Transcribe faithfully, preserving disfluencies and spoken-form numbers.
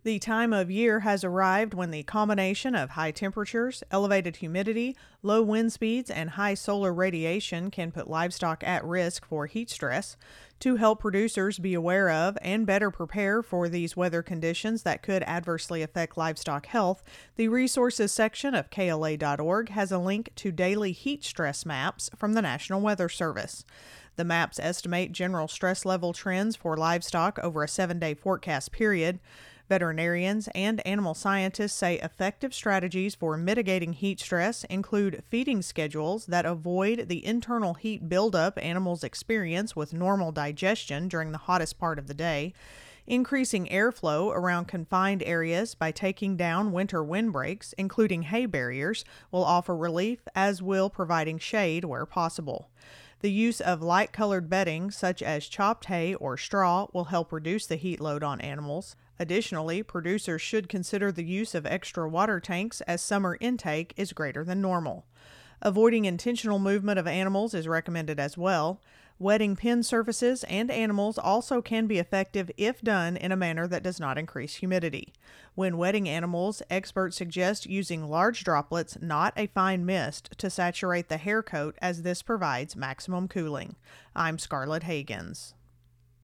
The time of year has arrived when the combination of high temperatures, elevated humidity, low wind speeds, and high solar radiation can put livestock at risk for heat stress. To help producers be aware of and better prepare for these weather conditions that could adversely affect livestock health, the resources section of K L A dot org has a link to daily heat stress maps from the National Weather Service. The maps estimate general stress level trends for livestock over a seven-day forecast period. Veterinarians and animal scientists say effective strategies for mitigating heat stress include feeding schedules that avoid the internal heat buildup animals experience with normal digestion during the hottest part of the day, increasing airflow around confined areas by taking down winter windbreaks, including hay barriers, will offer relief, as will providing shade where possible. The use of light-colored bedding, such as chopped hay or straw, will help reduce the heat load on animals. Additionally, producers should consider the use of extra water tanks as summer intake is greater than normal. Avoiding intentional movement of animals is recommended as well. Wetting pen surfaces and animals also can be effective if done in a manner that does not increase humidity. When wetting animals, experts suggest using large droplets, not a fine mist, to saturate the hair coat, as this provides maximum cooling. I'm Scarlett Hagens.